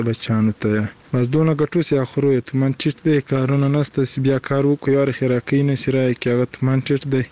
بچانو ته بس دونه ګټو سي اخرو تومن ټیټ دی کارونه نسته سی بیا کار وکړو یار خیراکې نه سی راي کې هغه تومن ټیټ دی.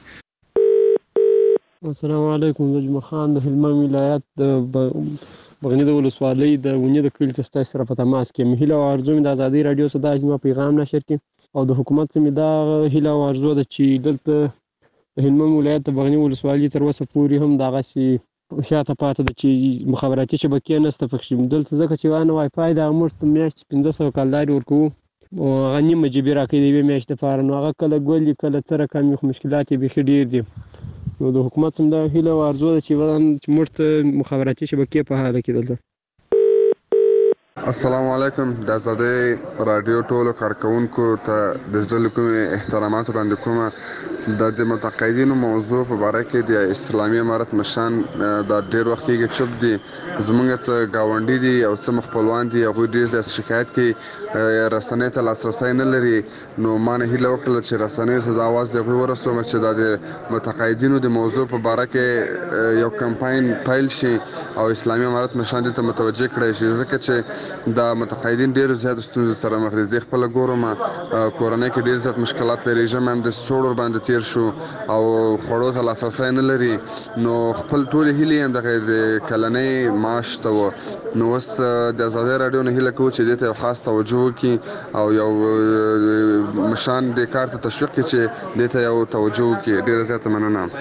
السلام علیکم نجم خان د هلمند ولایت د بغنی د ولسوالۍ د ونې د کلي ته ستاسو سره په تماس کې مهیله او ارزو مې د ازادي رادیو څخه د اجماع پیغام نشر کړي او د حکومت څخه مې دا هیله او ارزو ده چې دلته د هلمند ولایت د بغنی ولسوالۍ تر اوسه پورې هم دغه شي شاته پاتې ده چې مخابراتي شبکې نشته پکې دلته ځکه چې وانه وای فای د موږ ته میاشت 1500 کالداري ورکوو او هغه نیمه جبې راکوي د یوې میاشتې لپاره نو هغه کله ګل کله څه رقم خو مشکلات یې بیخي ډېر دي نو د حکومت څخه دا هیله او ارزو ده چې موږ ته مخابراتي شبکې په حاله کې دلته. السلام علیکم د ازادي رادیو ټولو کارکونکو ته د زړه کوم احترامات وړاندې کوم د متقاعدینو موضوع په اړه کې د اسلامي امارت مشان د ډېر وخت کې چوپ دي زمونږ څخه گاونډي دي او څه خپلوان دي هغه ډېر زیات شکایت کوي رسنۍ ته لاسرسي نه لري نو ما نه هیله وکړه چې رسنۍ ته د اواز دی ورسوم چې د متقاعدینو د موضوع په اړه کې یو کمپاین پیل شي او اسلامي امارت مشان ته متوجه کړي شي ځکه چې د متقاعدین ډیر زیات ستونزې سره مخ دي زه خپل ګورم کورنۍ کې ډیر زیات مشکلات لري ژم هم د سوړ باندې تیر شو او خړو ته لاسرسي نه لري نو خپل ټول هیلې هم د کلنۍ معاش ته نو وس د ازادي رادیو نه هیله کوم چې دته خاص توجه وکړي او یو مشان د کار ته تشویق کړي چې دته یو توجه وکړي ډیر زیات مننه.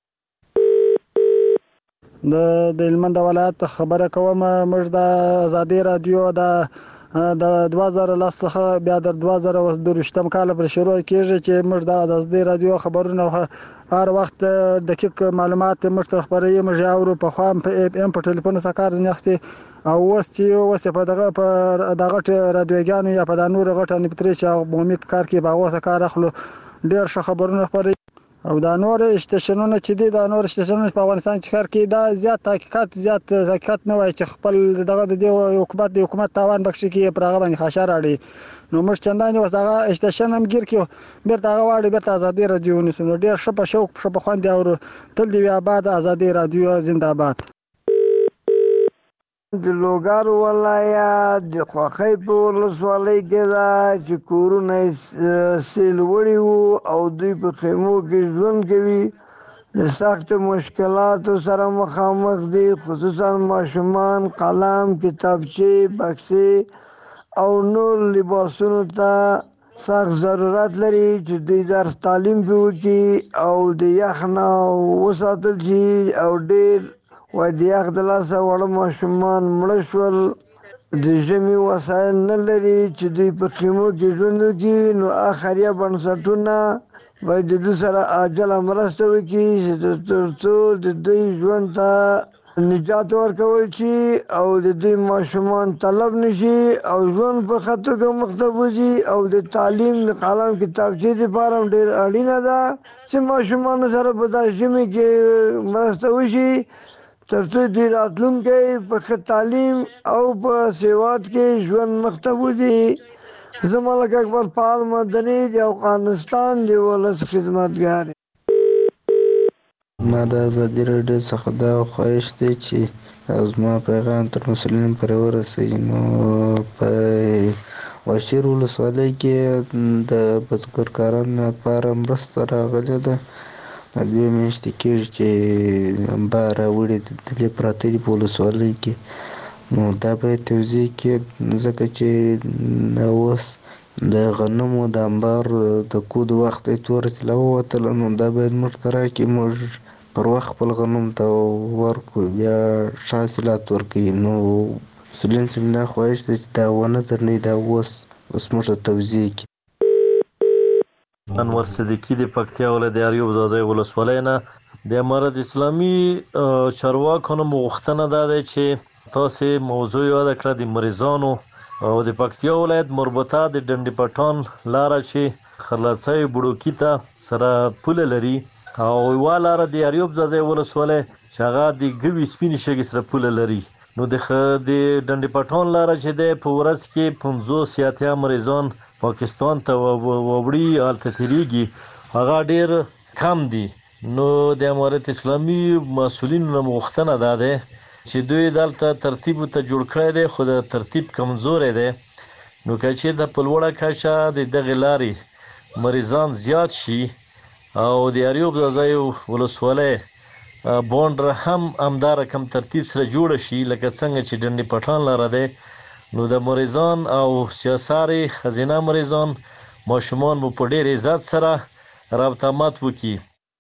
د هلمند ولایت خبره کوم موږ د ازادي رادیو د 2010 څخه بیا د 2022 کال پر شروع کېږي چې موږ د ازادي رادیو خبرونه هر وخت دقیق معلومات موږ خبري موږ اورو په خام په اف ام په ټلیفون سره کار نهختي او وسه په دغه رادیوګانو یا په نور غټه نپتري چې عمومي کار کې باغوسه کار اخلو ډیر ښه خبرونه خبري او دا نور استیشنونه چې دي دا نور استیشنونه په افغانستان کې کار کوي دا زیات حقیقت نه وای چې خپل دغه د حکومت تاوان بخښي کې پر هغه باندې خاصه راړي نو موږ چندانې وسغه استیشن هم ګیر کې بیرته هغه واړي بیرته ازادي رادیو نو ډیر ښه په شوق په خوند او تل دی آباد ازادي رادیو زنده باد. د لوګر ولایت د خوخۍ په ولسوالۍ کې دا چې کورونه سیل وړي وو او دوی په خیمو کې ژوند کوي د سخت مشکلاتو سره مخامخ دي خصوصا ماشومان قلم کتابچې بکسې او نور لباسونو ته سخت ضرورت لري چې دوی درس تعلیم وکړي او د یخ نه وساتل شي او ډېر وای د یخ د لاسه وړه ماشومان مړه شول د ژمي وسایل نه لري چې دوی په خیمو کې ژوند وکړي نو اخریه بنسټونه باید د دوی سره عاجله مرسته وکړي چې تر څو د دوی ژوند ته نجات ورکول شي او د دوی ماشومان طلب نشي او ژوند په ښه توګه مخته وځي او د تعلیم د قلم کتابچې دپاره هم ډېر اړینه ده چې ماشومانو سره په دا ژمي کې مرسته وشي تر څو دوی راتلونکی په ښه تعلیم او په سواد کې ژوند مخته وځي. زه ملک اکبر فعال مدني د افغانستان د ولس خدمتګار ما د ازادي رادیو څخه دا خواهش دی چې زما پیغام تر مسؤلینو پورې ورسوي نو په واشیر ولسوالۍ کې د بزګرکارانو لپاره مرسته راغلې ده دوی میاشتې کېږي چې بار راوړي دلې پراته دي په ولسوالۍ کې نو دا باید توضیح کړي ځکه چې اوس د غنمو د انبار د کود وخت تور طلا ووتله نو دا باید موږ ته راکړي موږ پر وخت خپل غنم ته ورکړو بیا ښه حاصلات ورکوي نو مسؤلین څخه دا خواهش دی چې دا ونه ځنډوي دا اوس موږ ته توضیح کړي. انور صدیقي د پکتیا ولایت د اریوب ځاځي ولسوالۍ نه د امارت اسلامي چارواکو نه غوښتنه ده چې تاسو موضوع یاد کړئ د مریضانو او د پکتیا ولایت مربوطه د ډنډي پټان لار چې خلاصي بډوکی ته سره پوله لري او یوه لار د اریوب ځاځي ولسوالۍ چې هغه د ګوي سپینې شګې سره پوله لري نو د ډنډي پټان لار چې ده په ورځ کې 50 سیاتیا مریضان پاکستان ته وړي هلته تیریږي هغه ډیر کم دي نو د امارت اسلامي مسؤلینو نه غوښتنه ده چې دوی دلته ترتیب ته جوړ کړی دی خو د ترتیب کمزوري دی. نو که چې د پلوړه کچه د دغه لارې مریضان زیات شي او د اریوب د ځای ولسوالۍ بونډر هم همدار کم ترتیب سره جوړ شي لکه څنګه چې ډنډ پټان لاره دی، نو د مریضان او سیاساري خزینه مریضان ماشومان مو په ډېر عزت سره رابطه مات وکړي.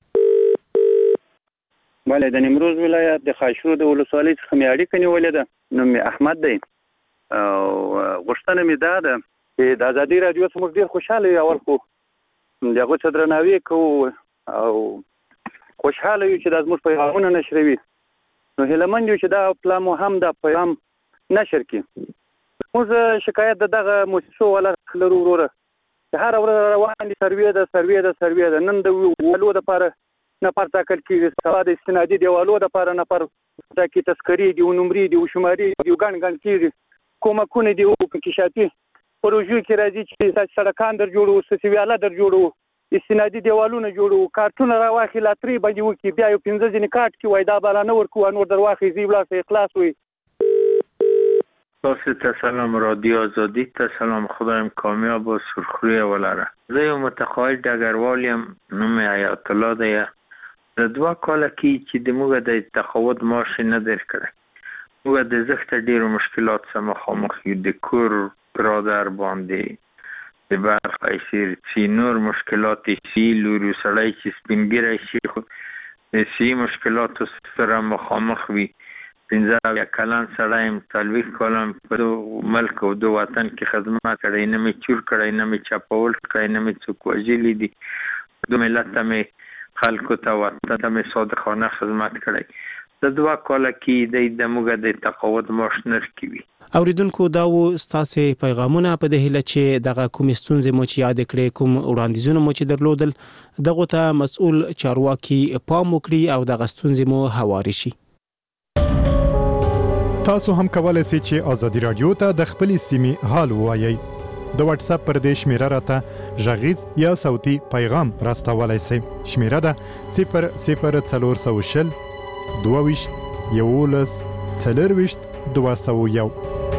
بله د نیمروز ولایت د خاشرود ولسوالۍ څخه مې اړیکه نیولې ده. نوم مې احمد دی او غوښتنه مې دا ده چې د ازادي راډیو څخه موږ ډېر خوشحاله یو. اول خو د هغو څه درناوی کوو او خوشحاله یو چې دا زموږ پیغامونه نشروي. نو هیلهمند یو چې دا پلا مو هم دا پیغام نشر کړي. موږ شکایت د دغه موسسو والا لرو وروره چې هره ورځ روان دي سروې ده. نن د والو دپاره نفر ټاکل کېږي، سبا د استنادي دیوالو دپاره نفر ټاکي، تذکرې دي، نمرې دي، شمارې دي، ګڼ کېږي، کومکونه دي، انکشافي پروژو کې راځي چې سړکان در جوړو، سسویاله در جوړو، استنادي دیوالونه جوړو، کارتونه راواخلي لاترۍ باندې وکړي، بیا یو 15 ځینې کارت کې وایي دا بلا نه ورکوو، نور در واخلي زی ولاړ اخلاص وي. تاسو ته سلام، رادیو آزادی ته سلام، خدایم کامیاب و سرخروی ولره. زه یو متقاعد ډګروال یم، نوم یې حیات الله دی. د 2 کاله کې چې د موږ د تقاعد معاش نه درکړی، موږ د زښت ډېرو مشکلات سره مخامخ یو، د کور برادر باندې د برق ایسیر سی نور مشکلات سی لورو سړی چې سپینګیری شي خو د سی مشکلاتو سره مخامخ وي. 15 کلن سړی یم، 40 کلن په ملک او د وطن کې خدمت کړی، نه مې چور کړی، نه مې چاپول کړی، نه مې څوک وژلی دي. د ملت ته مې خلکو ته وطن ته مې صادقانه خدمت کړی. د 2 کاله کې د موږ د تقاعد معاش نه ورکوي. اوریدونکو دا و ستاسې پیغامونه په د هیله چې دغه کوم ستونزې مو چې یاد کړې، کوم وړاندیزونه مو چې درلودل، دغه ته مسؤل چارواکي پام وکړي او دغه ستونزې مو هواري شي. تاسو هم کولای شئ چې ازادي رادیو ته د خپل سیمې حال ووایئ. د واتس اپ پر دې شمیره راته غږیز یا صوتي پیغام راستولای شئ. شمیره ده 00420 22 11 24 201.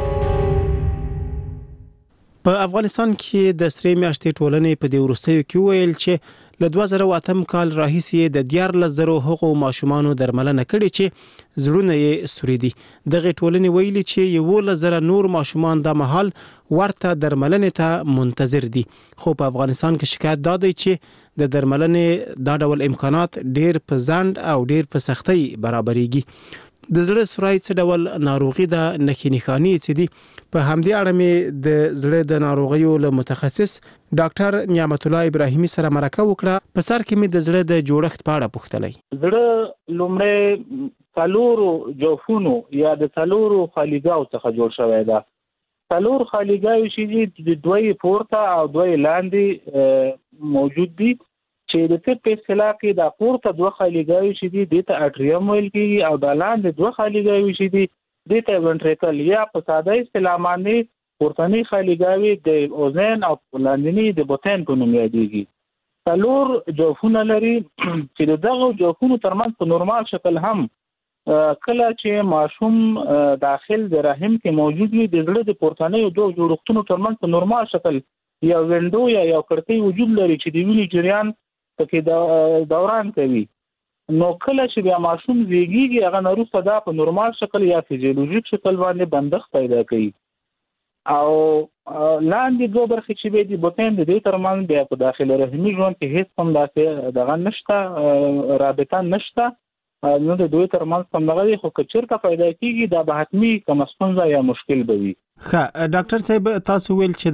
په افغانستان کې د سرې میاشتې ټولنې په دې وروستیو کې ویل چې له 2008 کال راهیسې د 14,000 هغو ماشومانو درملنه کړې چې زړونه یې سوري دي. دغه ټولنې ویلي چې 11,000 نور ماشومان د مهال ورته درملنې ته منتظر دي. خو په افغانستان کې شکایت دا دی چې د درملنې دا ډول امکانات ډېر په ځنډ او ډېر په سختۍ برابرېږي. د زړه سوري څه ډول ناروغي ده، نښې نښانې څه دي؟ په همدې اړه مې د زړه د ناروغیو له متخصص ډاکټر نعمت الله ابراهیمي سره مرکه وکړه. په سر کې مې د زړه د جوړښت په اړه پوښتلی. زړه لومړی 4 جوفونو یا د 4 خالیګاو څخه جوړ شوی ده. 4 خالیګاوې چې د 2 پورته او 2 لاندې موجود دي، چې د طب په اصطلاح کې د پورته 2 خالیګاوې چې دي ته اټریوم ویل کېږي او د لاندې 2 خالیګاوې چې دي ته وینټریکل یا په ساده اصطلاح باندې پورتنی خالیګاوې د اوزن او لاندنی د بوتن په نوم یادېږي. 4 جوفونه لري چې دغه جوفونو ترمنځ په نورمال شکل هم کله چې ماشوم داخل د رحم کې موجود وي، د زړه د پورتنی 2 جوړښتونو ترمنځ په نورمال شکل یا وینډو یا کړکۍ وجود لري چې د وینې جریان پکې دوران کوي. نو کله چې بیا ماشوم زیږیږي هغه نه وروسته دا په نورمال شکل یا فزیولوژیک شکل باندې بندښت پیدا کوي او لاندې 2 برخې چې د بوتن د دې ترمنځ بیا په داخله رحمي ژوند کې هیڅ هم داسې دغه نشته، رابطه نشته، نو د دوی ترمنځ هم دغه خو که چېرته پیدا کېږي دا به حتمي کومه ستونزه یا مشکل به وي. ښه ډاکټر صاحب، تاسو ویل چې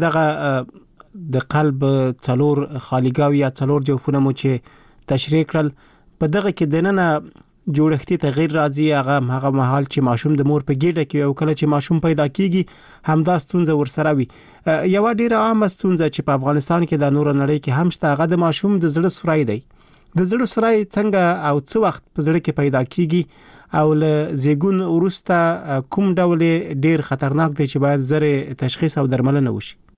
دغه د قلب 4 خالیګاوې یا 4 جوفونه مو چې تشریح کړل، په دغه کې دننه جوړښتي تغییر راځي. هغه مهال چې ماشوم د مور په ګیډه کې او کله چې ماشوم پیدا کیږي همدا ستونزه ورسره وي. یو ډیره عامه ستونزه چې په افغانستان کې د نور نړۍ کې هم شته هغه د ماشوم د زړه سوري دی. د زړه سوري څنګه او څه وخت په زړه کې پیدا کیږي او له زیږون وروسته کوم ډول ډیر خطرناک دی چې باید زره تشخیص او درملنه وشي؟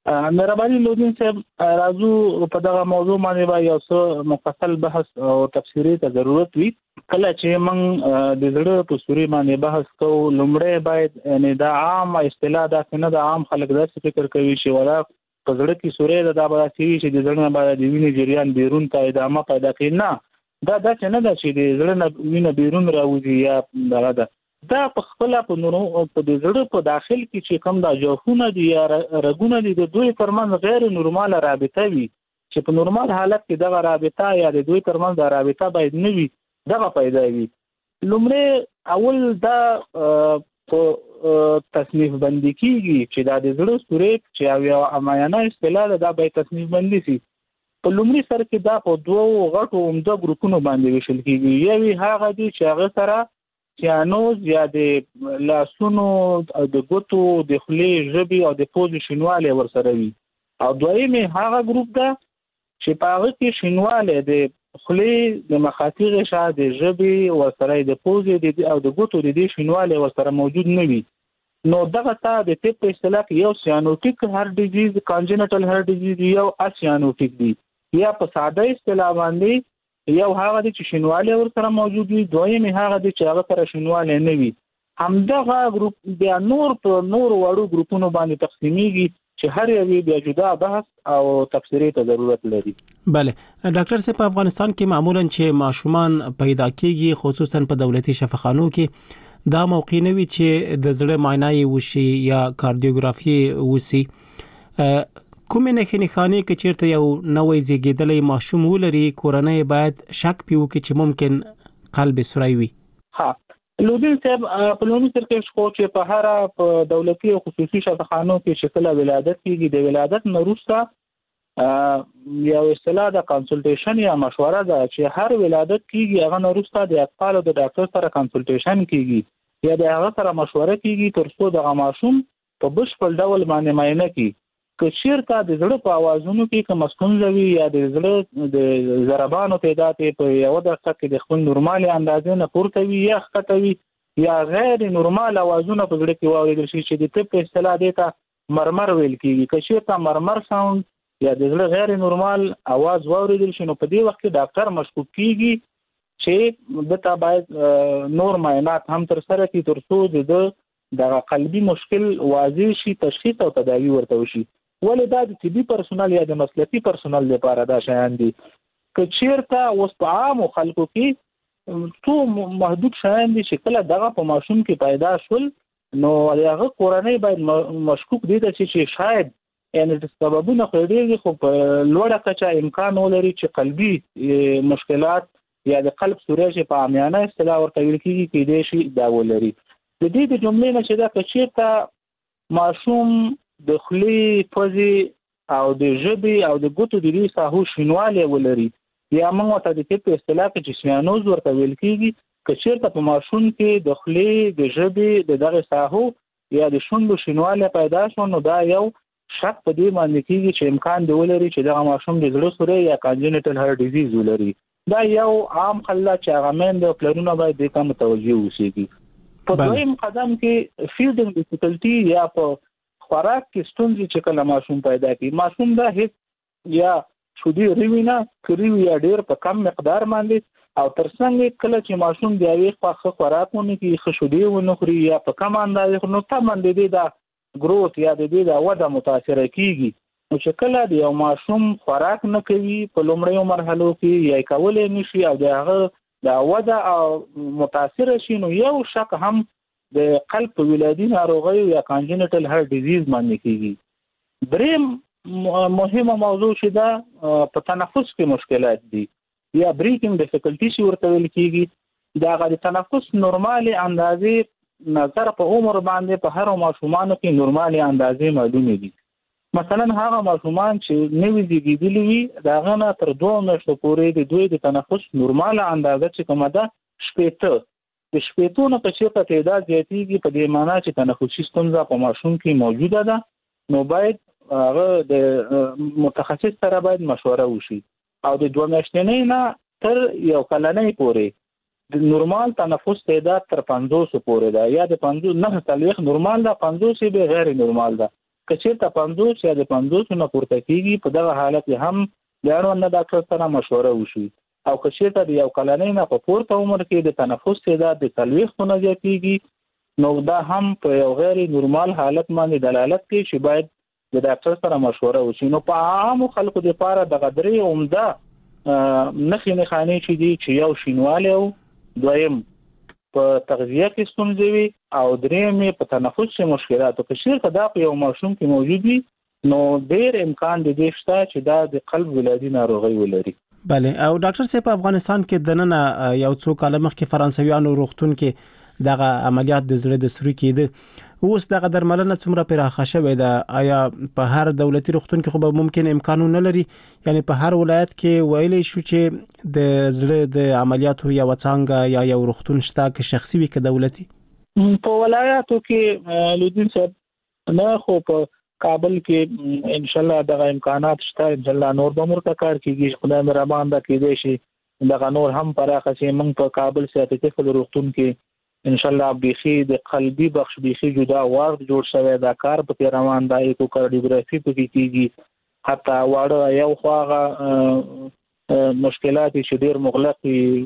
مهرباني لودین صاحب راځو په دغه موضوع باندې یو څه مفصل بحث او تفسیری ته ضرورت وي. کله چې موږ د زړه په سوري باندې بحث کوو لومړی باید یعنی دا عام اصطلاح دا نه د عام خلک داسې فکر کوي چې ولا په زړه کې سوري دا به داسې وي چې د زړه نه باید د وینې جریان بیرون ته ادامه پیدا کړي. نه دا داسې نه ده چې د زړه نه وینه بیرون راوځي یا دغه ده. دا په خپل په نورو په د زړه په داخل کې چې کوم د جوفونه دي یا رګونه دي د دوی ترمنځ غیر نورماله رابطه وي چې په نورمال حالت کې دغه رابطه یا د دوی ترمنځ د رابطه باید نه وي دغه پیدا وي. لومړی اول دا په تصنیف بندي کیږي چې دا د زړه سوري چې یو امایانه اصطلاح دا باید تصنیف بندي شي. په لومړي سر کې دا په دوه غټو عمده ګروپونو باندې ویشل کیږي. یوه هغه دي چې هغه سره سیانوز یا د لاسونو او د ګوتو د خولې ژبې او د پوزې شینواله ورسره وي او دویمه هغه ګروپ ده چې په هغه کې شینواله د خولې د مخاطی غشا د ژبې ورسره د پوزې او د ګوتو د شینواله ورسره موجود نه وي. نو دغه ته د طب په اصطلاح یو سیانوټیک هارت ډیزیز کانجنټل هارت ډیزیز یو اسیانوټیک دی یا په ساده اصطلاح باندې یو هغه د شینواله ورسره موجود وي دویمه هغه د چې هغه سره شینواله نه وي. همدغه ګروپ بیا نور په نور وړو ګروپونو باندې تقسیمیږي چې هر یو بیا جدا بحث او تفسیری ته ضرورت لري. بله ډاکټر صاحب په افغانستان کې معمولا چې ماشومان پیدا کیږي خصوصا په دولتي شفاخانو کې دا موقع نه وي چې د زړه معاینه وشي یا کاردیوګرافي وشي. کومې نښانې کې چیرته یو نوې زیږیدلې ماشوم ولري کورنۍ باید شک پیو کې چې ممکن قلب سوري وي. ها لودین صاحب په لومړي سر کې شو چې په هر په دولتي او خصوصي شفاخانو کې شکل ولادت کیږي د ولادت نه وروسته یو اصطلاح د کنسلټیشن یا مشوره ده چې هر ولادت کیږي هغه نه وروسته د اطفال د ډاکټر سره کنسلټیشن کیږي یا د هغه سره مشوره کیږي تر څو د ماشوم په بشپړ ډول باندې معاینه کیږي. که چیرته د زړه په اوازونو کې کوم ستونزه وي یا د زړه د ضربانو تعداد په یو دقیقه کې د خپل نورمالي اندازې نه پورته وي یا ښکته وي یا غیر نورمال اوازونه په زړه کې واورېدل شي چې د طب په اصطلاح دی ته مرمر ویل کېږي. که چیرته مرمر ساوند یا د زړه غیر نورمال اواز واورېدل شي نو په دې وخت کې ډاکټر مشکوک کیږي چې دته باید نور معاینات هم تر سره کړي تر څو د قلبي مشکل واضح شي تشخیص او تداوی ورته وشي. ولې دا د طبي پرسونل یا د مسلکي پرسونل لپاره دا شیان دي. که چیرته اوس په عامو خلکو کې څو محدود شیان دي چې کله دغه په ماشوم کې پیدا شول نو هغه کورنۍ باید مشکوک دي چې شاید یعنی د سببونو خېږي خو په لوړه کچه امکان ولري چې قلبي مشکلات یا د قلب سوري په عامیانه اصطلاح ورته ویل کېږي کې دې شي دا ولري. د دې د جملې نه چې دا که چیرته ماشوم د خولې پوزې او د ژبې او د ګوتو د دې ساحو شینواله ولري یا موږ ته د طب اصطلاح کې چې سیانوز ورته ویل کېږي. که چیرته په ماشوم کې د خولې د ژبې د دغه ساحو یا د شونډو شینواله پیدا شو نو دا یو شک په دې باندې کېږي چې امکان دی ولري چې دغه ماشوم د زړه سوري یا کانجنټل هارت ډیزیز ولري. دا یو عام خلا چې هغه مند او پلرونه باید دې ته متوجه اوسېږي. په دویم قدم کې فیډینګ ډیفیکلټي یا په خوراک کې ستونزې چې کله ماشوم پیدا کوي ماشوم دا هیڅ یا شودي ریوینه کریو یا ډیر په کم مقدار باندې او ترڅنګ کله چې ماشوم دی یو ښه خوراکونه کې ښه شودي ونخوري یا په کم اندازې نو ته باندې دا ګروث یا د دې دا وده متاثر کیږي. نو چې کله دی یو ماشوم خوراک نه کوي په لومړیو مرحلو کې یا کولای نشي او دغه دا وده او متاثر شي نو یو شک هم د قلب په ولادي ناروغي یا کانجنټل هارت ډیزیز باندې کیږي. دریم مهمه موضوع چې دا په تنفس کې مشکلات دي یا بریثینګ ډیفیکلټي شي ورته ویل کیږي. دا غوړي تنفس نورمالي اندازې نظر په عمر باندې په هر ماشومانو کې نورمالي اندازې معلومه دي. مثلا هغه ماشومان چې نوې زیږیدلي وي دا غنه تر 2 میاشتو پورې د دوی د تنفس نورماله اندازه چې کومه ده 80 د شپېتو نه په چیرته تعداد زیاتېږي په دې معنی چې تنفسي ستونزه په ماشوم کې موجوده ده نو باید هغه د متخصص سره باید مشوره وشي او د 2 میاشتنۍ نه تر یو کلنۍ پورې د نورمال تنفس تعداد تر 500 پورې ده یا د 50 نه تلويخ نورمال ده 500 به غیر نورمال ده. کچېرته 50 یا د 50 نه پورته کیږي په دغه حالت هم د اړوند ډاکټر سره مشوره وشي او کچېرته د یو کلنۍ نه په پورته عمر کې د تنفس تعداد د 40 نه زیاتیږي نو دا هم په یو غیر نورمال حالت باندې دلالت کوي چې باید د ډاکټر سره مشوره وشي. نو په عام خلکو لپاره د غدري عمده نخې نښانې چې دي چې یو شینواله او دویم په تغذیه کې ستونزې وي او دریم په تنفس کې مشکلات او کشیر دا په یو ماشوم کې موجود وي نو ډېر امکان دی شته چې دا د قلب ولادي ناروغي ولري. بله او ډاکټر صاحب په افغانستان کې د نن یو څو کال مخکې فرانسویانو روغتون کې دغه عملیات د زړه د سوري کېده اوس دغه درملنه څومره پراخه شوې ده آیا په هر دولتي روغتون کې خو به ممکن امکانونه لري یعنی په هر ولایت کې ویلې شو چې د زړه د عملیاتو یا وڅانګه یا یو روغتون شته چې شخصي وي که دولتي په ولایتو کې لودین صاحب نه خو په کابل کې ان شاء الله دغه امکانات شته ان شاء الله نور به مرته کار کیږي خدای مهربان ده کېدې شي دغه نور هم پراخه شي موږ په کابل سیاحتي روغتون کې ان شاء الله بيخي د قلبي بخش بيخي جدا وارد جوړ شوی دا کار په روان دی ایکوکاردیوګرافي په کې کیږي حتی واړه یو خواغه مشکلات چې ډیر مغلق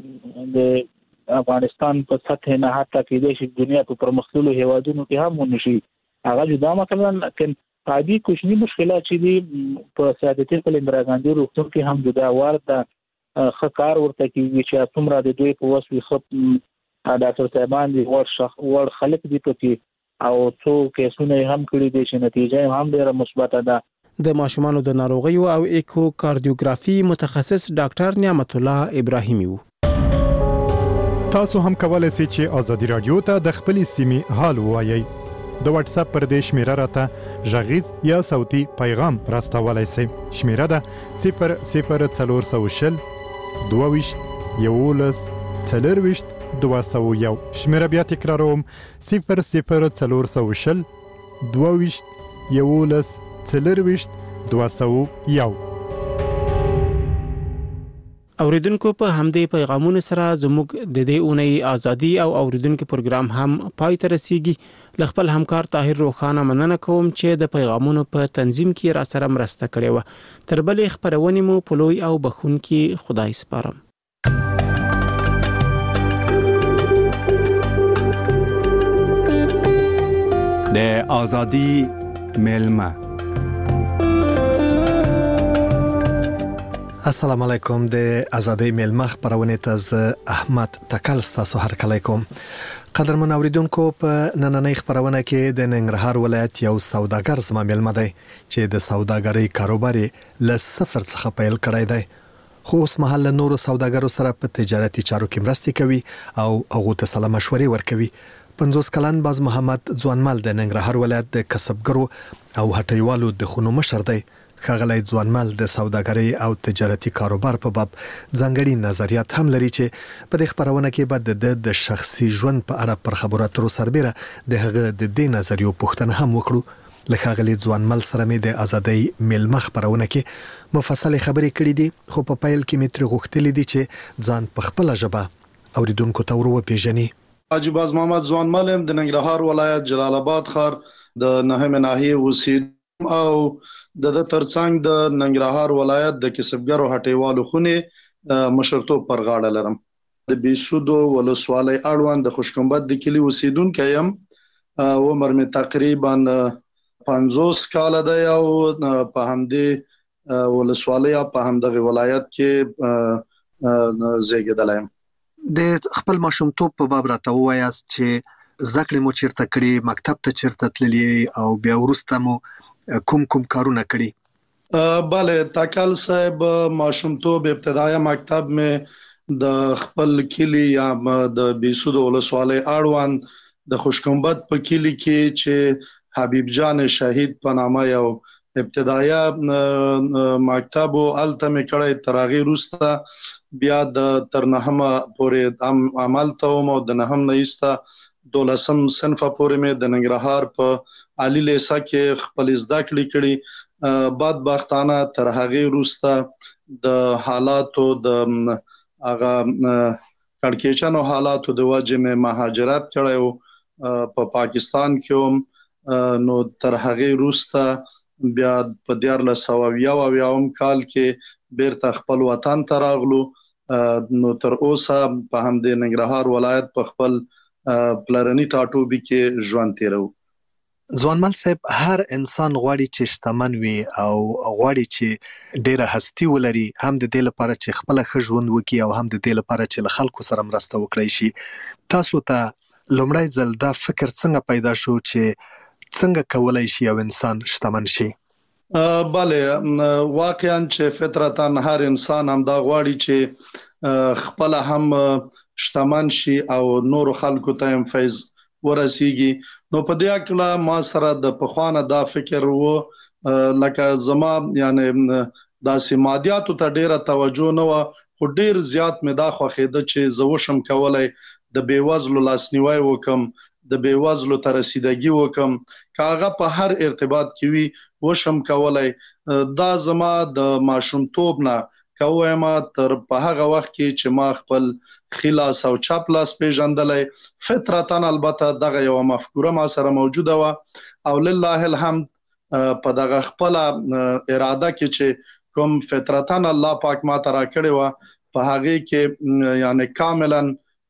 د افغانستان په سطح نه حتی کېدې چې دنیا په پرمختللو هیوادونو کې هم ونشي هغه جدا مثلا لکه عادي کوچني مشکلات چې دي په سیاحتي اندرا ګاندي روغتون کې هم جدا وارد خکار ورته کیږي چې څومره د دوی په وسوي خپ ډاکټر صاحبان دي ور خلک دي پکې او څو کیسونه هم کړی دي چې نتیجه هم ډیره مثبت ده. د ماشومانو د ناروغیو او ایکوکاردیوګرافي متخصص ډاکټر نعمت الله ابراهیمي وو. تاسو هم کولای شئ چې آزادي رادیو ته د خپل سیمې حال ووایئ. د واتس اپ پر دې شمیره راته ژغیز یا صوتي پیغام راستولای شئ. شمیره ده 00420 22 11 40 201. شمیره بیا تکراروم 00420 22 11 40 201. اوریدونکو په همدې پیغامونو سره زموږ د دې اونۍ ازادي او اوریدونکو پروګرام هم پای ته رسیږي. خپل همکار طاهر روخانه مننه کوم چې د پیغامونو په تنظیم کې را سره مرسته کړې و. تر بلې خبرونه مو په لوی او بخونکي خدای سپارم. د آزادی میلمه. السلام علیکم. د آزادی میلمه خبرونه ته احمد تکل تاسو هر کله کوم. قدرمن اوریدونکو په نننۍ خبرونه کې د ننګرهار ولایت یو سوداګر زما میلمه دی چې د سوداګرۍ کاروبار له صفر څخه پیل کړی دی خو اوس مهال نور سوداګرو سره په تجارتي چارو کې مرسته کوي او هغه ته سلام مشورې ورکوي. 50 کلن باز محمد ځوانمل د ننګرهار ولایت د کسبګرو او هټیوالو د خونو مشر دی. خغلی ځوانمل د سوداګرۍ او تجارتي کاروبار په باب ځانګړي نظریات هم لري چې په دې خبرونه کې بعد د شخصي ژوند په اړه پر خبرو اترو سربېره د هغه د دې نظریو پوښتنه هم وکړو. لکه غلی ځوانمل سره مې د آزادۍ میلمه خبرونه کې مفصل خبرې کړې دي خو په پایل کې مې تر غوښتلې دي چې ځان په خپل ژبه اوریدونکو ته ورو پیژني. حاجی باز محمد ځوانمل د ننګرهار ولایت جلال آباد ښار د نهمه ناحیه اوسېدم او د ترڅنګ د ننګرهار ولایت د کسبګرو هټیوالو خونه مشرتوب پر غاړه لرم. د بیسودو ولسوالۍ اړوند د خوشکمبد د کلی اوسیدونکو یم. عمر می تقریبا 50 کال دی او په همدې ولسوالۍ په همدغه ولایت کې زیږیدلی یم. د خپل ماشومتوب په باب راته وایاست چې زده کړې مو چیرته کړې، مکتب ته چیرته تللی او بیا وروسته مو کوم کارونه کړي؟ بله تکل صاحب ماشومتوب ابتدایي مکتب مې د خپل کلی یا د بیسودو ولسوالۍ اړوند د خوشکمبد په کلی کې چې حبیب جان شهید په نامه یو ابتدایي مکتب او الته مې کړی. تر هغې وروسته بیا د تر نهمه پورې عمل ته وم او د نهم نه ایسته 12م صنف پورې مې د ننګرهار په عالی لیسه کې خپل زده کړې کړې. بدبختانه تر هغې وروسته د حالاتو د هغه کړکېچنو حالاتو د وجې مې مهاجرت کړی او په پاکستان کې هم نو تر هغه وروسته بیا په 1920 کال کې بیرته خپل وطن ته راغلو. نو تر اوسه په همدې ننګرهار ولایت په خپل پلرني ټاټوبي کې ژوند تیرو. ځوانمل صاحب، هر انسان غواړي چې شتمن وي او غواړي چې ډیره هستی ولري، هم د دې لپاره چې خپل ښه ژوند وکړي او هم د دې لپاره چې له خلکو سره مرسته وکړي شي. تاسو ته لومړی ځل دا فکر څنګه پیدا شو چې څنګه کولای شي یو انسان شتمن شي؟ بله، واقعا چې فطرتاً هر انسان هم دا غواړي چې خپل هم شتمن شي او نور خلکو ته هم فیض ورسیږي. نو په دې اړه ما سره د پخوانه دا فکر وو، لکه زما یعنی داسې مادیاتو ته ډیره توجه نه و، خو ډیر زیات مې دا خوښېده چې زه وشم کولای د بیوزلو لاسنیوی وکم، د بیوزلو ته رسیدګي وکم، کاغه په هر ارتباط کې وي وشم کولای. دا زما د ماشومتوب نه کوم تر په هغه وخت کې چې ما خپل خلاص او چپ لاس پیژندلای. فطرتاً البته دغه یو مفکوره ما سره موجوده و او لله الحمد په دغه خپل اراده کې چې کوم فطرتاً الله پاک ما ته راکړی و، په هغه کې یعنی کاملا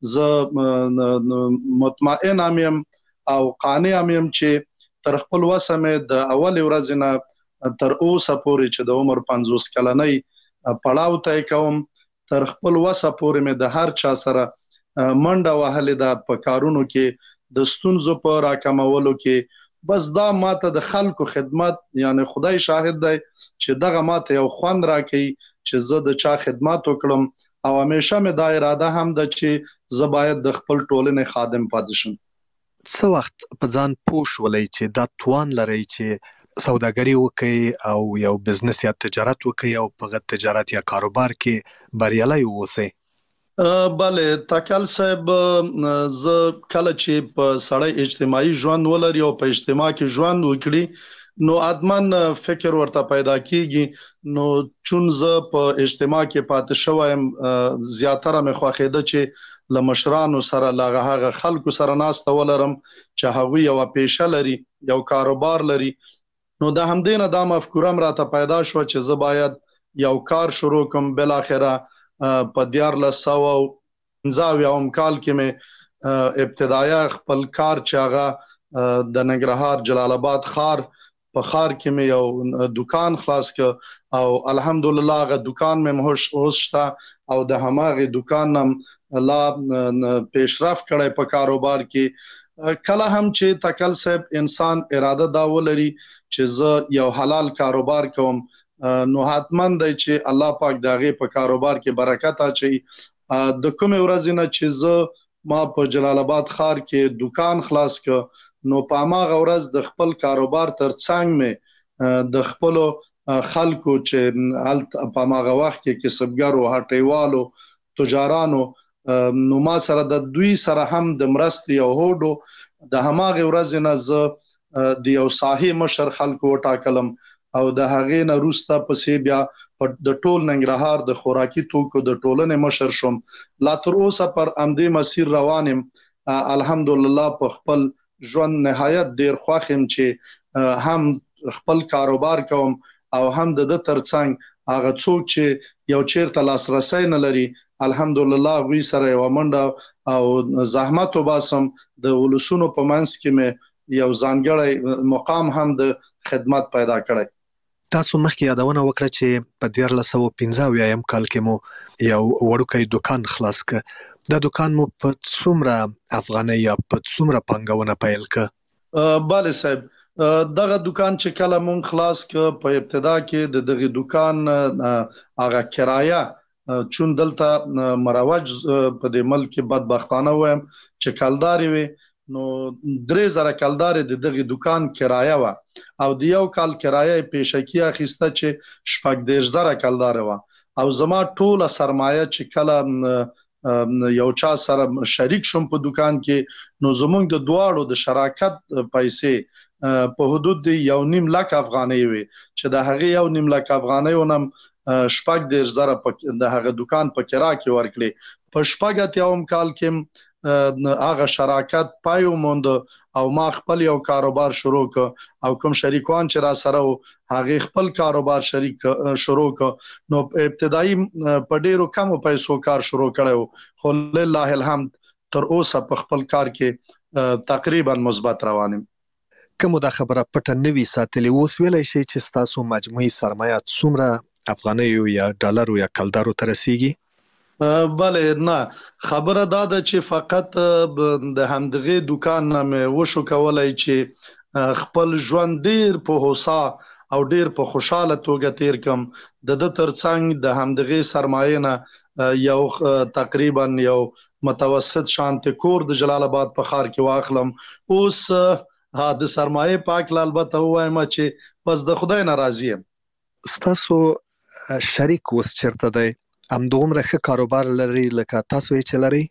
ز مطمئن ام او قانع ام چې تر خپل وسمه د اول ورځ نه تر اوسه پورې چې د عمر 50 کلنۍ پړاو ته کوم، تر خپل وسه پورې مې د هر چا سره منډه وهلې ده په کارونو کې، د ستونزو په راکمولو کې. بس دا ماته د خلکو خدمت، یعنی خدای شاهد دی چې دغه ماته یو خوند راکړي چې زه د چا خدمت وکړم، او همیشه مې دا اراده هم ده چې زه باید د خپل ټولنې خادم پاتې شم. څه وخت په ځان پوه شولئ چې دا توان لرئ چې سوداګري وکړي او یو بزنس یا تجارت وکړي او په تجارت یا کاروبار کې بریالي اوسئ؟ بله، تکل صاحب، زه کله چې په سړی اجتماعي ژوند ولري او په اجتماع کې ژوند وکړي نو ادمن فکر ورته پیدا کیږي. نو چون زه په اجتماع کې پاتې شوم، زیاتره مې خوښېده چې له مشرانو سره له هغه خلکو سره ناسته ولرم چې هغوی یو پیشه لري، یو کاروبار لري. نو د همدې نه دا مفکوره راته پیدا شو چې زه باید یو کار شروع کوم. بل اخره په 1950 کال کې مې ابتدایا خپل کار چې هغه د ننګرهار جلال آباد ښار په ښار کې مې یو دکان خلاص ک او الحمدلله هغه دکان مې اوس شته او د هماغه دکان نم لا پیشرفت کړی په کاروبار کې. کله هم چې تکل صاحب انسان اراده دا ولري چې زه یو حلال کاروبار کوم، نو حتمن دی چې الله پاک دغه په کاروبار کې برکت اچي. د کوم ورځ نه چې زه ما په جلال آباد ښار کې دکان خلاص ک، نو په هغه ورځ د خپل کاروبار ترڅنګ مې د خپل خلکو چې په هغه وخت کې کسبګرو، هټیوالو، تجارانو، نو ما سره د دوی سره هم د مرستې او هوډو د هماغه ورځ نه زه د یو ساحې مشر خلکو وټاکلم او د هغې نه وروسته پسې بیا د ټول ننګرهار د خوراکي توکو د ټولنې مشر شوم. لا تر اوسه پر همدې مسیر روان یم. الحمدلله په خپل ژوند نهایت ډیر خوښ یم چې هم خپل کاروبار کوم او هم د ترڅنګ هغه څوک چې یو چیرته لاسرسي نه لري، الحمدلله غوی سره یو منډه او زحمت وباسم. د ولسونو په منځ کې مې یو ځانګړی مقام هم د خدمت پیدا کړی. تاسو مخکې یادونه وکړه چې په 1950 کال کې مو یو وړوکی دکان خلاص ک. دا دکان مو په څومره افغانۍ یا په څومره پانګونه پیل ک؟ بله صاحب، دغه دکان چې کله مون خلاص ک، په ابتدا کې د دغه دکان هغه کرایه چون دلته مروج په دې ملک بدبختانه وایم چې کلداري وي، نو 3000 کلدار د دغه دکان کرایه و او د یو کال کرایه پیشکی اخیسته چې 14000 کلدار و او زما ټوله سرمایه چې کله یو چا سره شریک شوم په دکان کې، نو زمونږ د دواړو د شراکت پیسې په حدود د 1.5 لک افغانۍ وي چې د هغه 1.5 لک افغانۍ ونم 14000 د هغه دکان په کرا کې ورکړي. په 18 کال کې هغه شراکت پای وموند او ما خپل یو کاروبار شروع ک او کوم شریکان چې را سره هغه خپل کاروبار شروع ک نو ابتدایي په ډیرو کمو پیسو کار شروع کړو خو لله الحمد تر اوسه په خپل کار کې تقریبا مثبت روانم. کومه دا خبره پټه نوي ساتلې اوس ویلای شي چې تاسو مجموعي سرمایه څومره افغانیو یا ډالرو یا کلدارو ته رسیږي؟ بله نه خبره دا ده چې فقط د همدغه دکان نه وشو کولای چې خپل ژوند ډیر په هوسا او ډیر په خوشاله توګه تیر کم د ترڅنګ د همدغه سرمایه نه یو تقریبا یو متوسط شانت کور د جلال آباد په ښار کې واخلم. اوس د سرمایه پاک البته وایم چې پس د خدای ناراضي یم. تاسو شریک اوس چیرته دی؟ ام دومره ښه کاروبار لري لکه تاسو یې چلري؟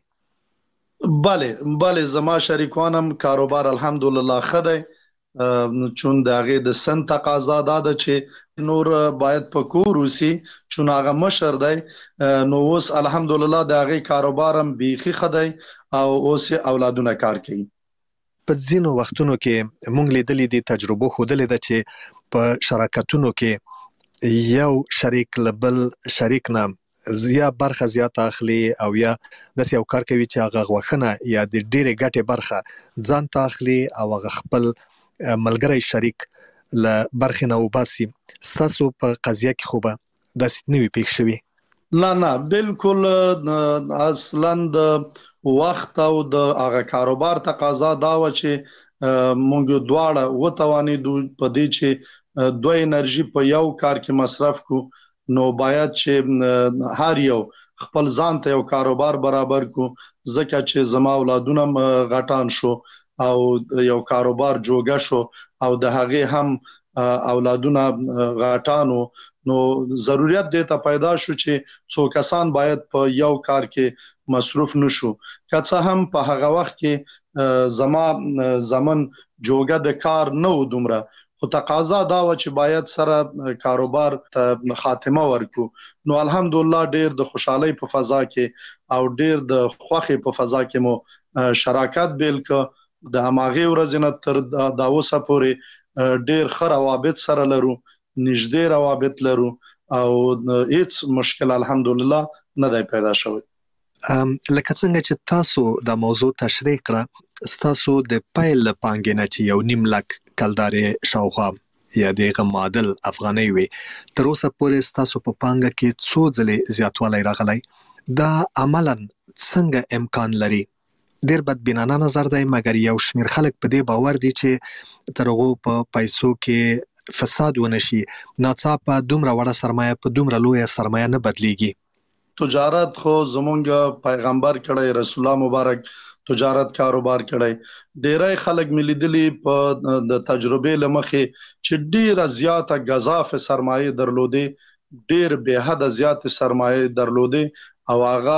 بله زما شریکانم کاروبار الحمدلله ښه دی چون دغه د سن تقاضا ده چې نور باید په کور وسی چون هغه مشر دی نو اوس الحمدلله دغه کاروبارم بیخي ښه دی او اوس اولادونه کار کوي. په ځینو وختونو کې مونږ لیدلې دي تجربه خوده ده چې په شراکتونو کې یو شریک لبل شریک نام یا برخه زیات اخلي او یا د یو کار کوي چې هغه غوښنه یا د ډېرې ګټې برخه ځان ته اخلي او هغه خپل ملګری شریک ل برخه نه وباسي. تاسو په قضیه کې خوبه داسې نوې پېښ شوي؟ نه بالکل اصلا د وخت او د هغه کاروبار تقاضا دا و چې مونږ دواړه وتوانیدو په دې چې دوه انرژي په یو کار کې مصرف کو نو باید چې هر یو خپل ځان ته یو کاروبار برابر کو ځکه چې زما اولادونه غټان شو او یو کاروبار جوړه شو او د هغه هم اولادونه غټانو نو ضرورت دې ته پیدا شو چې څو کسان باید په یو کار کې مصروف نشو که څه هم په هغه وخت کې زمن جوړه د کار نو دومره خو تقاضا دا و چې باید سره کاروبار ته خاتمه ورکو نو الحمدلله ډیر د خوشحالي په فضا کې او ډیر د خوخي په فضا کې مو شراکت بیل ک د هماغه ورځې تر دا اوسه پورې ډیر ښه روابط سره لرو نږدې روابط لرو او هیڅ مشکل الحمدلله نه دی پیدا شوی. لکه څنګه چې تاسو د موضوع تشریح کړه تاسو د پایل پانګې نه چې یو نیم لک کلدارې شاوخوا یا دغه معادل افغاني وي تر اوسه پورې تاسو په پانګه کې څو ځلې زیاتوالی راغلی دا عملاً څنګه امکان لري؟ ډیر بدبینانه نظر دی مګر یو شمیر خلک په دې باور دي چې ترغه په پیسو کې فساد ونشي ناڅاپه دومره وړه سرمایه په دومره لویه سرمایه نه بدلیږي. تجارت خو زمونږ پیغمبر کړی رسول الله مبارک تجارت کاروبار کړی ډیرای خلک ملیدلی په د تجربه لمخې چې ډیره زیاته غزاف سرمایه درلودي ډیر به حد زیات سرمایه درلودي او هغه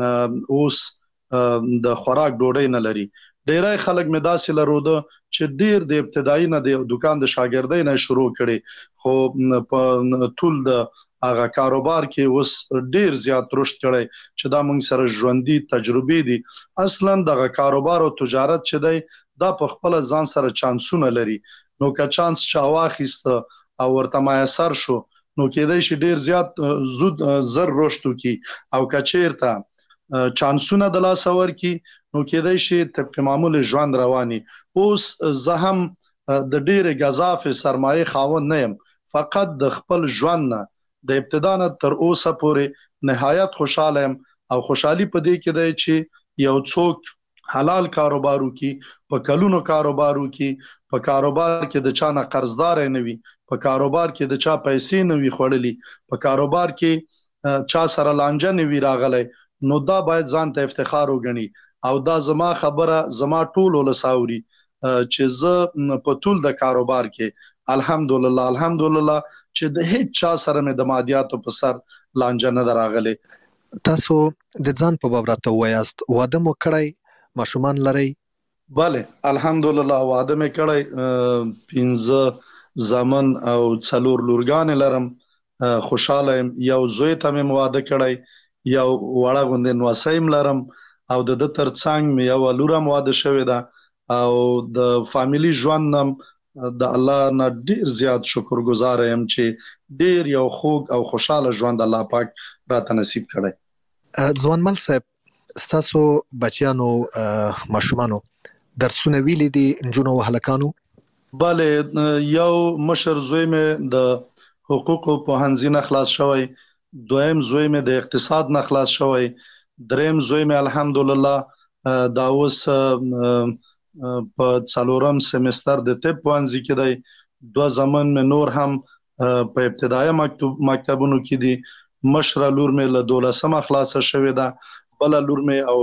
اوس د خوراک ډوډۍ نه لري. ډیرای خلک مې داسې لرود چې ډیر د ابتدایي نه د دکان د شاګردۍ نه شروع کړي خو په ټول د هغه کاروبار کې اوس ډیر زیات رشد کړي چې دا موږ سره ژوندۍ تجربه دي. اصلا د کاروبار او تجارت چې دی دا په خپل ځان سره چانسونه لري نو که چانس چا واخیست او ورته میسر شو نو کېدای شي ډیر زیات زود زر رشد وکي او که چیرته چانسونه د لاس اور کی نو کېدای شي طبق معمول ژوند رواني. اوس زه هم د ډیر غزاف سرمایه خاوند نه يم فقط د خپل ژوند نه د ابتدا نه تر اوسه پورې نهایت خوشاله يم او خوشحالي په دې کې دی چې یو څوک حلال کاروبار وکي په کلونو کاروبار وکي په کاروبار کې د چا نه قرضدار نه وي په کاروبار کې د چا پیسې نه وي خړلې په کاروبار کې چا سره لانجه نه وي راغلی نو دا باید ځان ته افتخار وګڼي او دا زما خبره زما ټول ولساوري چې زه په ټول د کاروبار کې الحمدلله چې د هیڅ چا سره مې د مادیاتو په سر لانجه نه دراغلي. تاسو د ځان په باب راته وایاست واده مو کړی ماشومان لري؟ bale الحمدلله واده مې کړی 15 زامن او 4 لورګان لرم خوشاله يم یو زوی ته مې واده کړی یو وړه غوندې نوسیم لرم او د ترڅنګ مې یو لورم واده شوې ده او د فامیلی ژوند نم د الله نه ډیر زیات شکرګزار یم چې ډیر یو خوږ او خوشاله ژوند الله پاک راته نصیب کړی. ځوانمل صاحب ستاسو بچیانو ماشومانو درسونه ویلي دي نجونو او هلکانو؟ بله، یو مشر زوی مې د حقوقو پوهنځي نه خلاص شوی، دویم زوی مې د اقتصاد نه خلاص شوی، دریم زوی مې الحمدلله دا اوس په 4م سمستر د طب پوهنځي کې دی. 2 زمن مې نور هم په ابتدایي مکتبونو کې دي. مشره لور مې له 12مه خلاصه شوې ده، بل لور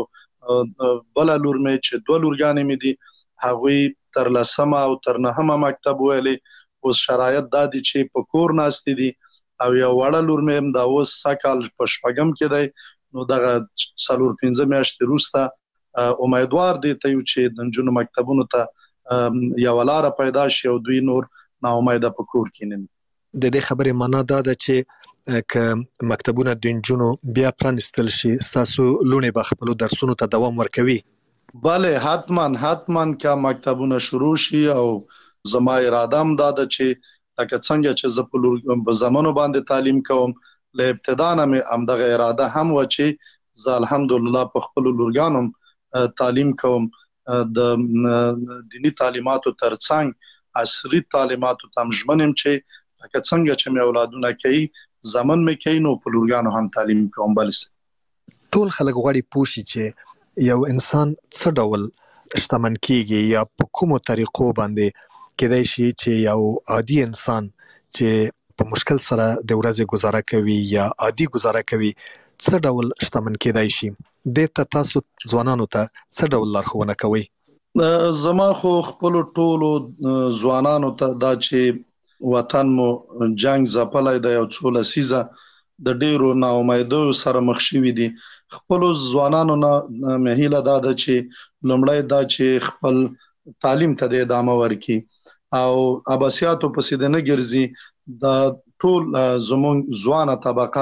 مې چې 2 لورګانې مې دي هغوی تر 10مه او تر 9مه مکتب ویلې. اوس شرایط دا دي چې په کور ناستې دي او یو وړه لور مې دا اوس سکال په 6م کې دی. نو دغه 4-5 میاشتې وروسته امیدوار دي ته یو چې د نجونو مکتبونو ته یو لاره پیدا شي او دوی نور ناامیده په کور کې نه. د دې خبرې معنا دا ده چې که مکتبونه د نجونو بیا پرانستل شي ستاسو لونې به خپل درسونو ته دوام ورکوي؟ بله، حتما که مکتبونه شروع شي او زما اراده هم دا ده چې لکه څنګه چې زه په زمانو باندې تعلیم کوم له ابتدا نه مې همدغه اراده هم و چې زه الحمدلله په خپل لورګانو تعلیم کوم. د دینی تعلیماتو ترڅنګ عصري تعلیماتو ته ژمن یم چې لکه څنګه چې مې اولادونه کوي زمن مې کوي نو په لورګانو هم تعلیم کوم. بل ټول خلک غواړي پوه شي چې یو انسان څه ډول شتمن کیږي یا په کومو طریقو باندې کېدای شي چې یو عادي انسان چې په مشکل سره د ورځې گزاره کوي یا عادي گزاره کوي څه ډول شتمن کېدای شي. د تاسو ځوانانو ته څه ډول لارښوونه کوي؟ زما خو خپل ټولو ځوانانو ته دا چې وطن مو جنگ ځپلی دی او څو لسیزه د ډیرو ناامیدو سره مخ شوي دي. خپل ځوانانو نه مې هیله دا ده چې لومړی دا چې خپل تعلیم ته د ادامه ورکړي او عباسیاتو پسې د نه ګرځي. دا ټول زموږ ځوانه طبقه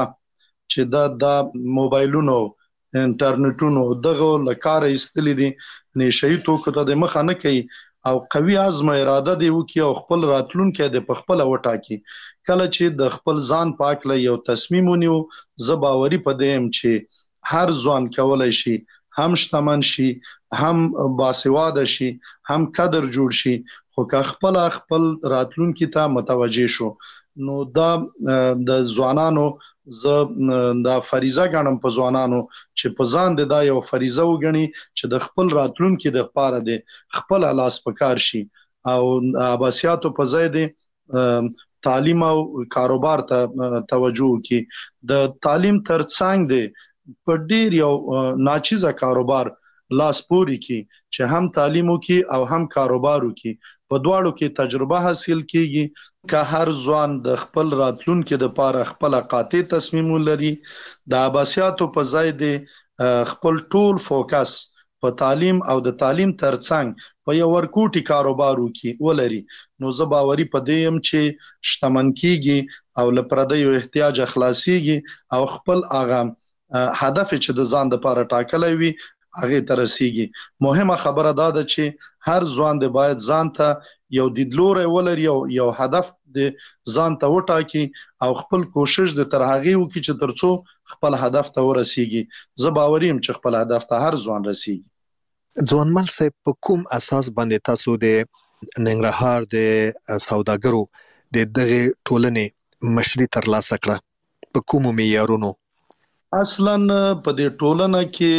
چې د موبایلونو انټرنیټونو دغه لکاره ایستلې دي نشئی توکو ته د مخه نه کوي او قوي عزم اراده دی وکي او خپل راتلونکي د خپل وټاکي. کله چې د خپل ځان پاک له یو تصمیم ونیو زه باوري پدیم چې هر ځوان کولای شي هم شتمن شي، هم باسواده شي، هم قدر جوړ شي، خو که خپل راتلونکي ته متوجه شو نو دا د ځوانانو زه دا فریضه ګڼم په ځوانانو چې په ځان د دا یو فریضه وګڼي چې د خپل راتلونکي د لپاره د خپل لاس په کار شي او عباسیاتو په ځای د تعلیم او کاروبار ته توجه وکړي. د تعلیم ترڅنګ د په ډیر یو ناچیزه کاروبار لاس پوري کی چې هم تعلیم وکي او هم کاروبار وکي. په دواړو کې تجربه حاصل کیږي. که هر ځوان د خپل راتلونکي د لپاره خپل قاطع تصمیم لري د عباسیاتو په ځای د خپل ټول فوکس په تعلیم او د تعلیم ترڅنګ په یو ورکوټي کاروبار وکي ولري نو زه باوري پدیم چې شتمن کیږي او لپاره احتیاج خلاصيږي او خپل اغام هدف چې د ځان د لپاره ټاکلې وي هغه ترسيږي. مهمه خبره دا ده چې هر ځوان د باید ځان ته یو دیدلوري ولري یو هدف د ځان ته وټاکي او خپل کوشش د تر هغه وکړي چې ترڅو خپل هدف ته ورسیږي. زه باوري یم چې خپل هدف ته هر ځوان رسیږي. ځوانمل صاحب په کوم اساس باندې تاسو د ننګرهار د سوداګرو د دغه ټولنې مشري ترلاسه کړه؟ په کومو معیارونو؟ اصلا په دې ټولنه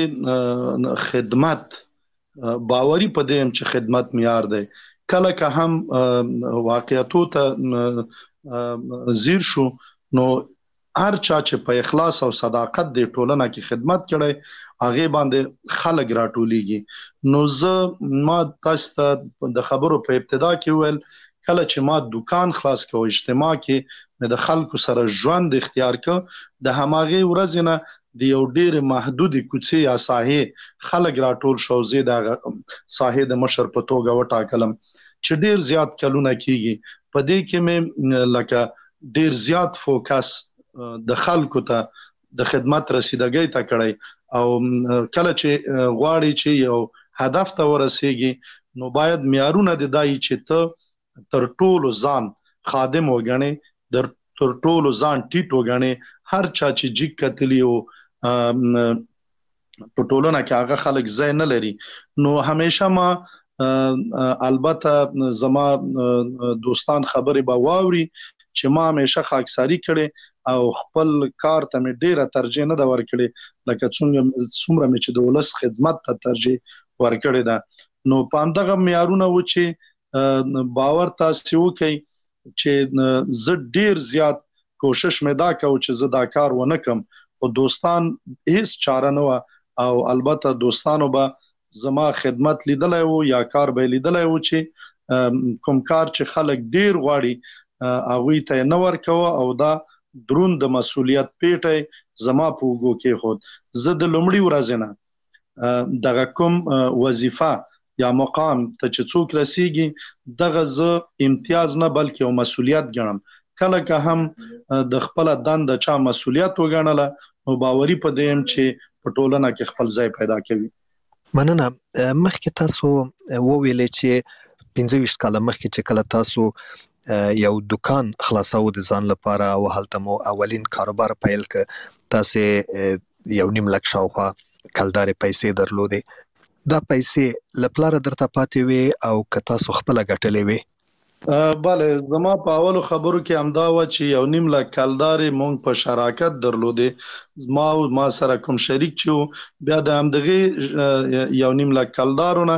کې خدمت باوري پدیم چې خدمت معیار دی. کله که هم واقعیتو ته زیر شو نو هر چا چې په اخلاص او صداقت د ټولنه کې خدمت کړي هغه باندې خلک راټولېږي. نو زه ما تاسو ته د خبرو په ابتدا کې ویل کله چې ما دکان خلاص کوم اجتماع کې د خلکو سره ژوند اختیار ک د هماغه ورځ نه د یو ډیر محدودي کوڅې یا ساحې خلک راټول شو. زه د ساحې د مشر په توګه وټاکلم چې ډیر زیات کلونه کیږي په دې کې مې لکه ډیر زیات فوکس د خلکو ته د خدمت رسیدګۍ ته کړی او کله چې غواړي چې یو هدف ته ورسیږي نو باید معیارونه د دای چې ته تر ټولو ځان خادم وګڼي تر ټولو ځان ټیټ وګڼي هر چا چې جګ کتلی او په ټولنه کې هغه خلک ځای نه لري نو همیشه ما البته زما دوستان خبرې به واوري چې ما همیشه خاکساری کړي او خپل کار ته مې ډیره ترجیح نه دا ورکړي لکه څومره مې چې د ولس خدمت ته ترجیح ورکړي دا نو په دغه معیارونه و چې باور تاسو وکړي چې زه ډیر زیات کوشش مې دا کوم چې زه دا کار ونه کم خو دوستان هیڅ چاره نه او البته دوستانو به زما خدمت لیدلای وو یا کار به لیدلای وو چې کوم کار چې خلک ډیر غواړي هغه ته نه ورکوه او دا درون د مسولیت پیټه زما په وګو کې خود زه د لومړي ورځ نه دغه کوم وظیفه یا مقام ته چې څوک رسیږي دغه ز امتیاز نه بلکې او مسولیت ګڼم کله که هم د خپل دند چا مسولیت وګڼله نو باوري پدیم چې په ټولنه کې خپل ځای پیدا کوي. مننه. مخکې تاسو وویلې چې 25 کال مخکې چې کله تاسو یو دکان خلاصو د ځان لپاره او هلته مو اولین کاروبار پیل ک تاسو یو نیم لک شاوخوا کلدارې پیسې درلودې دا پیسې لپاره درته پاتې وي او که تاسو خپل غټلې وي؟ bale زما په اولو خبرو کې امدا و چې یو نیم لک کلدارې مونږ په شراکت درلودې ما سره کوم شریک چې بیا د همدغه یو نیم لک کلدارونه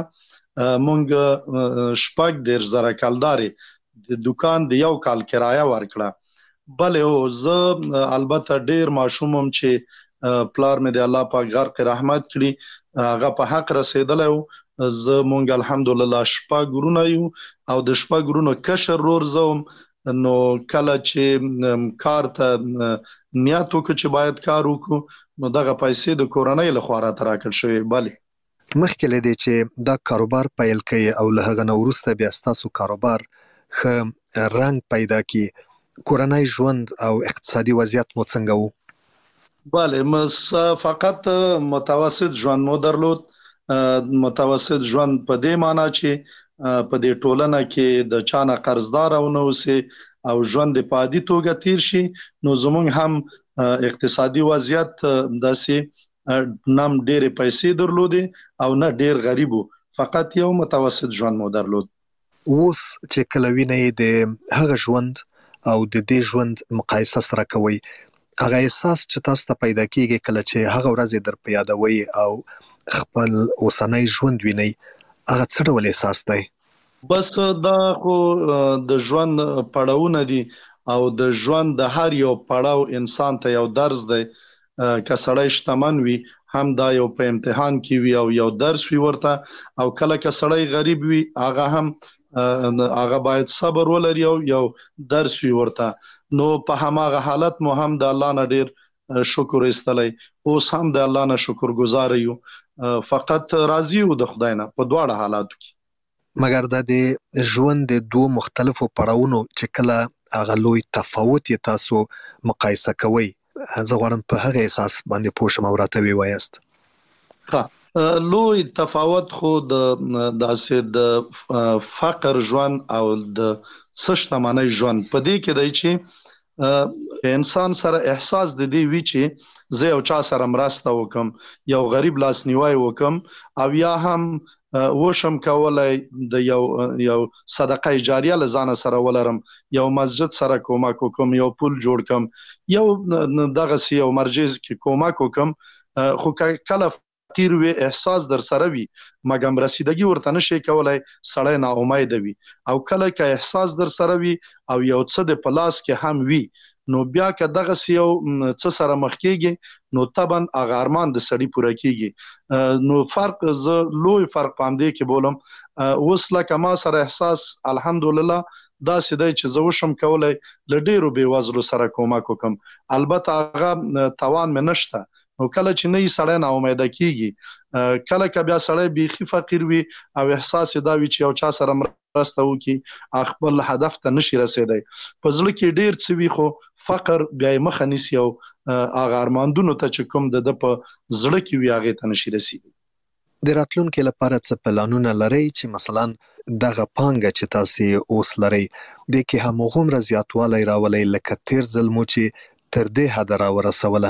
مونږ شپږ ډیر زره کلدارې د دکان د یو کال کرایه ورکړه bale او زه البته ډیر ماشومم چې پلار مې د الله پاک غرق رحمت کړي هغه په حق رسیدلی و زه مونږ الحمدلله شپږ ورونه یو او د شپږ ورونو کشر رور زوم نو کله چې کار ته نیت وکړو چې باید کار وکړو نو دغه پیسې د کورنۍ لخوا راته راکړل شوې. بله مخکې له دې چې دا کاروبار پیل کړئ او له هغه نه وروسته بیا ستاسو کاروبار ښه رنګ پیدا کړي کورنۍ ژوند او اقتصادي وضعیت مو څنګه و؟ بله فقط متوسط ژوند مو درلود متوسط ژوند په دې معنی چې په دې ټولنه کې د چانه قرضدار او نو سي او ژوند په عادي توګه تیر شي نو زمونږ هم اقتصادي وضعیت داسې نام ډېر پیسې درلودې او نه ډېر غریب فقط یو متوسط ژوند مو درلود. اوس چې کله وینئ د هغه ژوند او د دې ژوند مقایسه سره کوئ هغه احساس چې تاسو ته پیدا کیږي کله چې هغه ورځ در په یادوي او خپل اوسنۍ ژوند ویني هغه څه ډول احساس دی؟ بس دا خو د ژوند پړاوونه دي او د ژوند د هر یو پړاو انسان ته یو درس دی که سړی شتمن وي هم دا یو په امتحان کې وي او یو درس وي ورته او کله که سړی غریب وي هغه هم هغه باید صبر ولري او یو درس وي ورته نو په هماغه حالت مو هم د الله نه ډیر شکر ایستلی اوس هم د الله نه شکر گزار یو فقط راضی یو د خدای نه په دواړه حالاتو کې. مګر د ژوند د دوه مختلفو پړاوونو چې کله هغه لوی تفاوت یې تاسو مقایسه کوئ زه غواړم په هغه احساس باندې پوه شم او راته ووایاست. لوی تفاوت خو د فقر ژوند او د شتمنۍ ژوند په دې کې دی چې انسان سره احساس د دې وی چې زه یو چا سره مرسته وکم یو غریب لاس نیوای وکم او یا هم وشم کولای د یو صدقه جاریه لزانه سره ولرم یو مسجد سره کومک وکم یو پول جوړ کم یو دغه یو مرجز کې کومک وکم خو کله فقیر وي احساس در سره وي مګم رسیدګي ورته نشي کولای سړی نا امید وي او کله که احساس در سره وي او یو څه د پلاس کې هم وي نو بیا که دغه یو څه سره مخ کېږي نو طبعا هغه ارمان د سړی پوره کېږي نو فرق لوی فرق پام دی کې بولم اوس لکه ما سره احساس الحمدلله دا سیدای چې زه وشم کولای لډیرو بې وزلو سره کومک وکم البته هغه توان مې نشته نو کله چې نه سړی نا امید کیږي کله که بیا سړی بیخي فقیر وي او احساس دا وي چې یو چا سره مرسته وکړي خپل هدف ته نشي رسیدای په زړه کې ډیر څه وي خو فقر بیا مخه نیسي او هغه ارماندونو ته چې کوم د په زړه کې وي هغه ته نشي رسیدي. د راتلونکو لپاره څه پلانونه لري چې مثلا دغه پانګه چې تاسو اوس لري د کې همغومره زیاتوالی راولي لکه تیر ځل مو چې تر دې حد راورسوله؟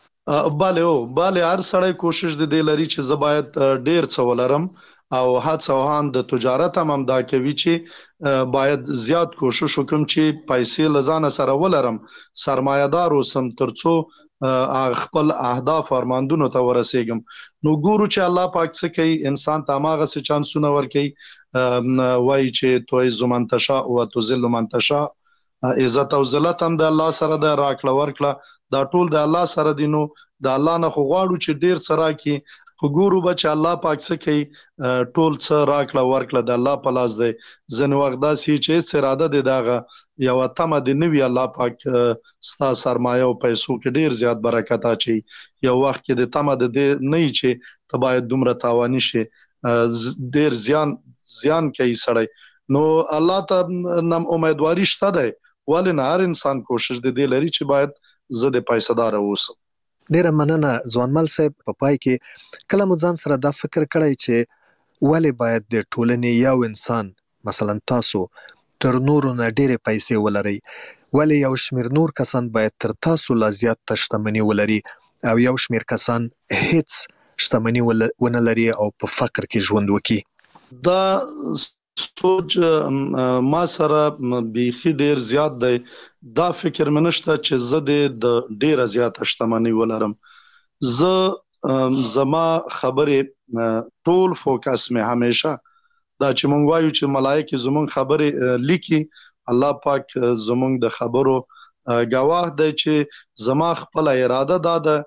باله هر سړی کوشش د دې لري چې زه باید ډیر څه ولرم او هڅه د تجارت هم دا کوي چې باید زیات کوشش وکم چې پیسې لزان سره ولرم، سرمایه‌دار اوسم ترڅو خپل اهداف ارماندونو ته ورسېږم. نو ګورو چې الله پاک څه کوي، انسان ته ماغه څه چانسونه ورکوي. وایي چې توعز من تشاء وتذل من تشاء، عزت او ذلت هم د الله سره د راکړه ورکړه، دا ټول د الله سره دي. نو د الله نه خو غواړو چې ډیر څه راکړي، خو ګورو به چې الله پاک څه کوي. ټول څه راکړه ورکړه د الله په لاس دی. ځینې وخت داسې چې هېڅ اراده دی دغه یوه تمه دې نه وي، الله پاک ستا سرمایه او پیسو کې ډیر زیات برکت اچوي. یو وخت کې د تمه د دې نه وي چې ته باید دومره تاواني شي، ډیر زیان کوي سړی. نو الله ته نم امیدواري شته دی، ولې نه هر انسان کوشش د دې لري چې باید زه د پیسه‌دار اوسم. ډیره مننه ځوانمل صاحب. په پای کې کله مو ځان سره دا فکر کړی چې ولې باید د ټولنې یو انسان مثلا تاسو تر نورو نه ډېرې پیسې ولري، ولې یو شمېر نور کسان باید تر تاسو لا زیات شتمني ولري او یو شمېر کسان هیڅ شتمني ونه لري او په فقر کې ژوند وکړي؟ دا سوچ ما سره بیخي ډیر زیات دی. دا فکر منشته چې زه د ډیره زیاته شتمني ولرم. زه زما خبرې ټول فوکس مې همیشه دا چې مونږ وایو چې ملائکه زمونږ خبرې لیکي، الله پاک زمونږ د خبرو گواه دی چې زما خپل اراده دا ده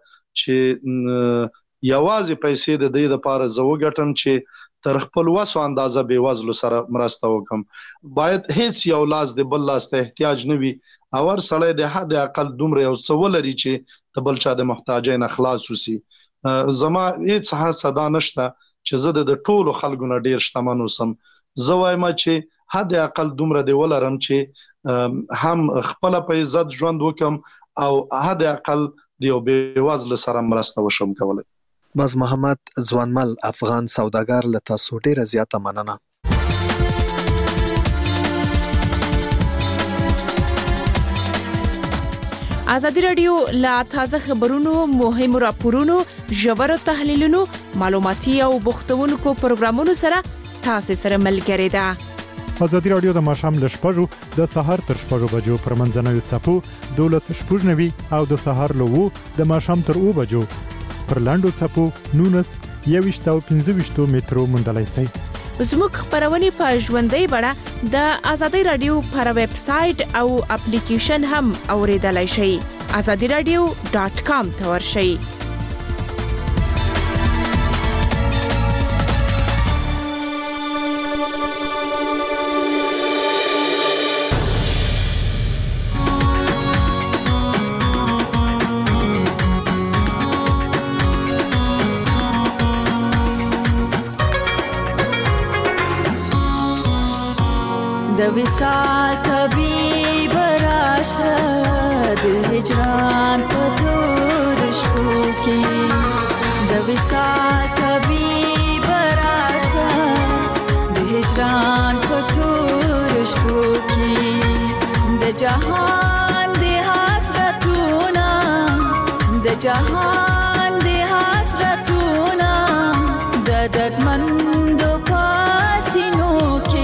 چې یوازې پیسې د دې لپاره زه وګټم چې تر خپل وسو اندازه به وزلو سره مرسته وکم. باید هیڅ یو لاس د بل لاس ته احتیاج نه وي، او هر سړی د حد اقل دومره یو څه ولري چې د بل چا د محتاجۍ نه خلاص وسی. زما هیڅ هڅه دا نشته چې زه د ټولو خلکو نه ډیر شتمن اوسم. زه وایم چې حد اقل دومره دی ولرم چې هم خپل په عزت ژوند وکم او حد اقل د یو بې وزله سره مرسته وشم کولای. باز محمد ځوانمل افغان سوداګر له تاسو ډیره زیاته مننه. ازادي رادیو لا تازه خبرونو، مهمو راپورونو، ژورو تحلیلونو، معلوماتي او بوختونکو پروګرامونو سره تاسو سره ملګری ده. ازادي رادیو د ماښام ل 6:00 د سهار تر 6:00 بجو پر منځنوي څپو 12:90 او د سهار له 2 د ماښام تر 2 بجو پر لاندو څپو 19 او 25 مترو مندلای سي. زموږ خبرونه په ژوندۍ بڼه د ازادي رادیو پر ویب سټ او اپلیکیشن هم اوریدلای شئ. azadiradio.com ته ورشئ. د وصال طبيب راشه د هجران په تور شپو کې، د وصال طبيب راشه د هجران په تور شپو کې، د جهان د حسرتونه، د جهان د حسرتونه د دردمندو پاسینو کې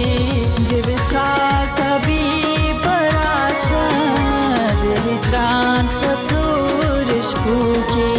هجران په تور شپو کې.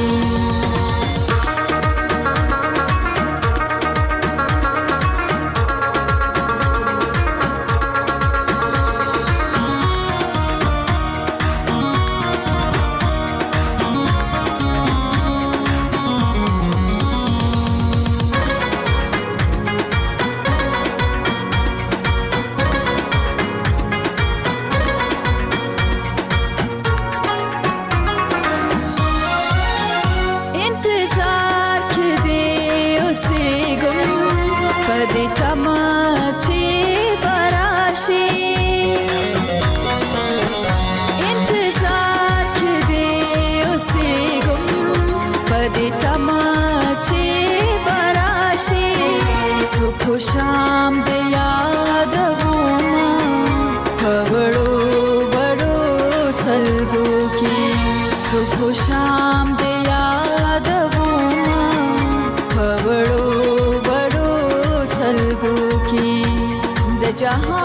सुबह शाम दे याद बड़ो बड़ो सलगो की द जहां